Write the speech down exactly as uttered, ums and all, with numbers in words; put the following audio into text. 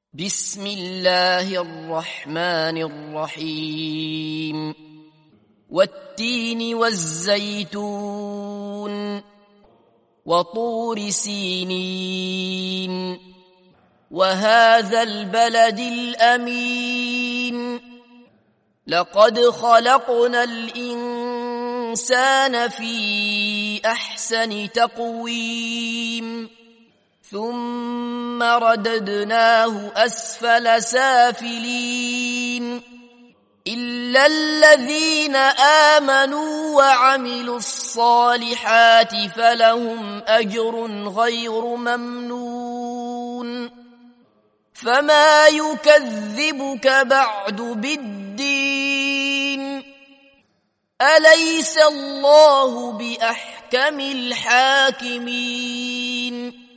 بسم الله الرحمن الرحيم والتين والزيتون وطور سينين وهذا البلد الأمين لقد خلقنا الإنسان في أحسن تقويم ثم رددناه أسفل سافلين إلا الذين آمنوا وعملوا الصالحات فلهم أجر غير ممنون فما يكذبك بعد بالدين أليس الله بأحكم الحاكمين